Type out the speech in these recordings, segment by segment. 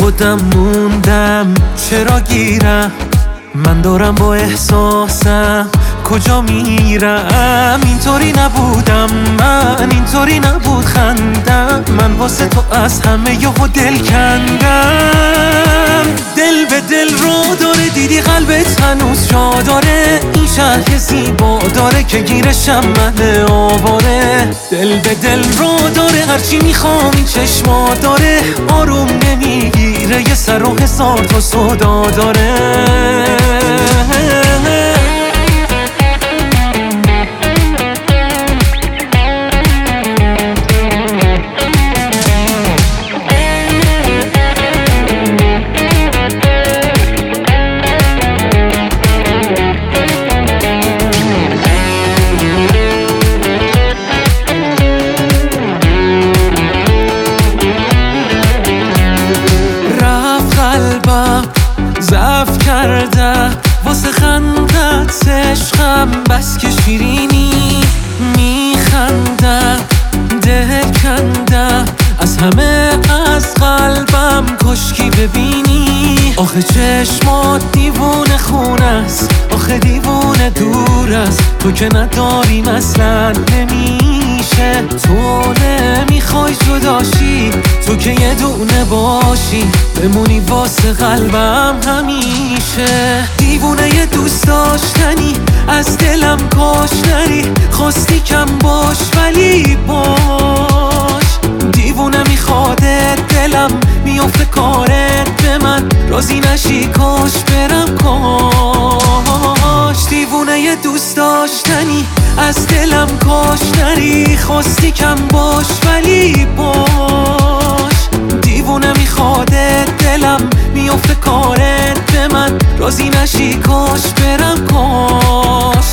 خودم موندم چرا گیرم، من دارم با احساسم کجا میرم. اینطوری نبودم من، اینطوری نبود خندم، من واسه تو از همه یهو دل کندم. دل به دل رو داره، دیدی قلبت هنوز جا داره، این شهر زیبا داره که گیرشم من آواره. دل به دل رو داره، هرچی میخوام این چشما داره، آروم نمیگیره، یه سر و هزار تا صدا داره. ضعف کردم واسه خندت عشقم، بس که شیرینی میخندم، دل کندم از همه از قلبم، کاشکی ببینی. آخه چشمات دیوونه خونه است، آخه دیوونه دور است، تو که نداریم اصلا نمیشه. تو نمیخوای جداشی، تو که یه دونه باشی، بمونی واسه قلبم همیشه. دیوونه یه دوست داشتنی، از دلم کاش نری، خواستی کم باش ولی باش. دیوونه میخوادت دلم، میافته کارت به من، راضی نشی کاش برم کاش. دیوونه یه دوست داشتنی، از دلم کاش نری، خواستی کم باش ولی باش. دیوونه میخوادت دلم، میافته کارت به من، راضی نشی کاش برم کاش.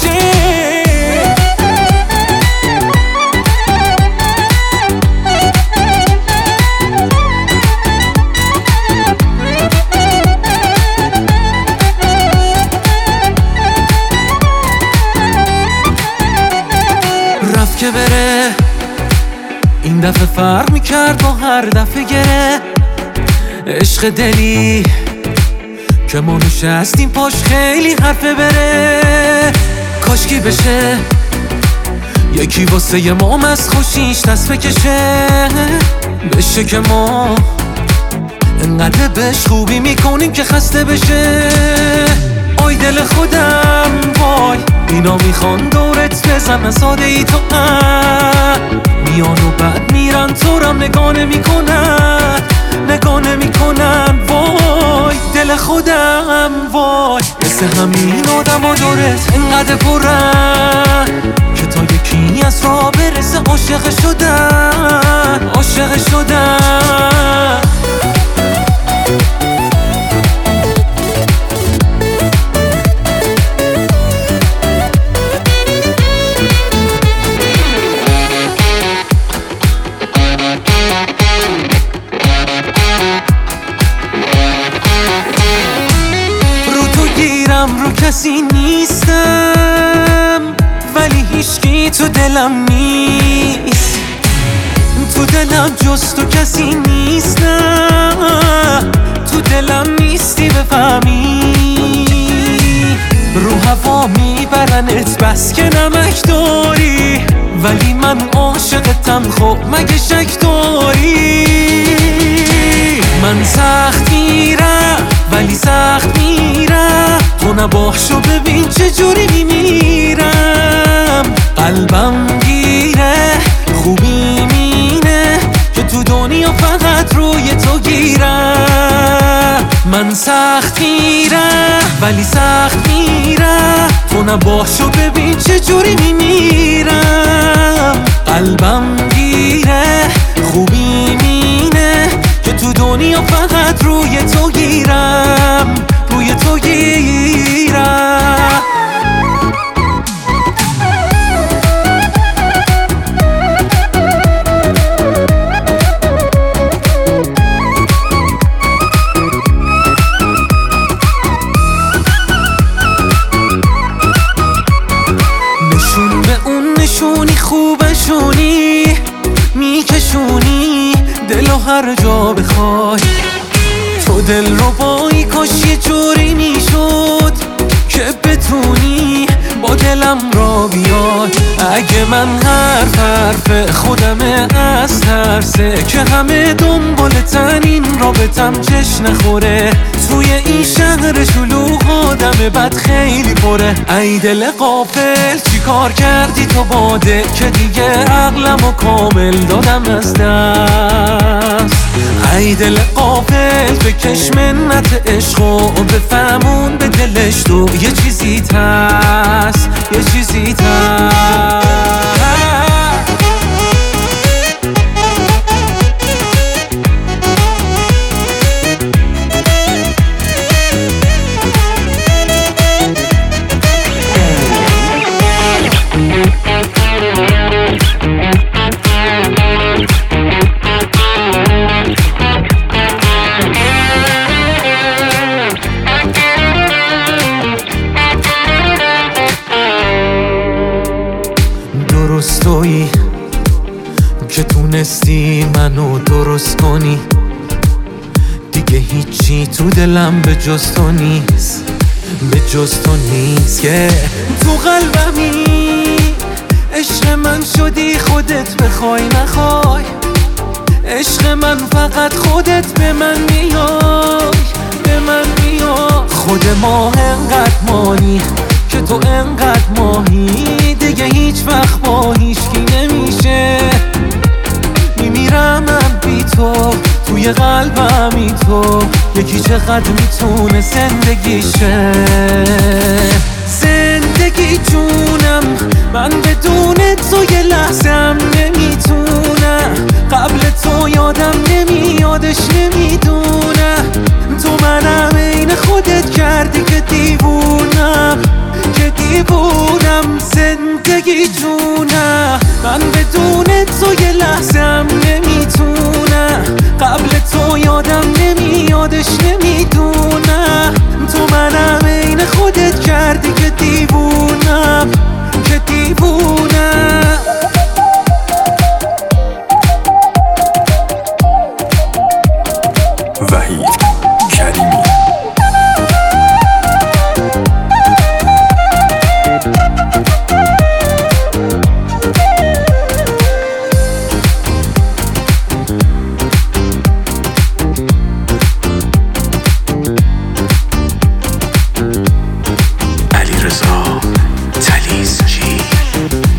رفت که بره، این دفعه فرق میکرد با هر دفعه گره. عشق دلی که ما نشستیم پاش خیلی حرفه بره. کاشکی بشه یکی واسه یه مام از خوشیش دست بکشه، بشه که ما انقدر بهش خوبی میکنیم که خسته بشه. آی دل خودم وای، اینا میخوان دورت بزنن ساده ای تو میان و بعد میرن، تو رم نگاه نمیکنن، نگاه نمیکنن. وای دل خودم وای، مثل همین آدم ها دورت انقدر پرن که تا یکی از راه برسه عاشق شدن، عاشق شدن. رو کسی نیستم ولی هیچکی تو دلم نیست، تو دلم جز تو کسی نیست، نه تو دلم نیستی بفهمی. رو هوا میبرنت بس که نمک داری، ولی من عاشقتم خب مگه شک داری. من سخت میرم ولی سخت میرم، تو نباشو ببین چجوری میمیرم. قلبم گیره خوبی مینه که تو دنیا فقط روی تو گیرم. من سخت میرم ولی سخت میرم، تو نباشو ببین چجوری میمیرم. قلبم گیره خوبی مینه که تو دنیا فقط روی تو گیرم، روی تو گیرم. نشون به اون نشونی خوبشونی، میکشونی دلو هر جا بخوای، با دل رو بایی کاش یه جوری میشد که بتونی با دلم را بیاد. اگه من حرف خودمه از ترسه که همه دنبالتن این رابطم چش نخوره. توی این شهر شلوغ آدم بد خیلی پره. ای دل غافل چی کار کردی تو باده که دیگه عقلمو کامل دادم از دست. ای دل غافل بکش منت عشق و بفهمون به دلش تو یه چیزی هست، یه چیزی هست. درستویی که تونستی منو درست کنی. دیگه هیچی تو دلم به جز تو نیست، به جز تو نیست. که تو قلبمی عشق من شدی خودت بخوای نخوای. عشق من فقط خودت به من میای، به من میای. خود ما انقدر مانی که تو انقدر ماهی. دیگه هیچ وقت با هیچکی نمیشه. میمیرم من بی تو، توی قلبمی تو. یکی چقدر میتونه زندگیشه. زندگی جونم من بدون تو یه لحظم نمیتونم. قبل تو یادم نمیادش نمیدونم. تو منم عین خودت کردی که دیوونم، که دیوونم. زندگی جونم من بدون تو یه لحظم نمیتونم. قبل تو یادم نمیادش نمیدونم. تو منم عین خودت کردی که دیوونم، که دیوونم. وحید کریمی. علیرضا تلیسچی.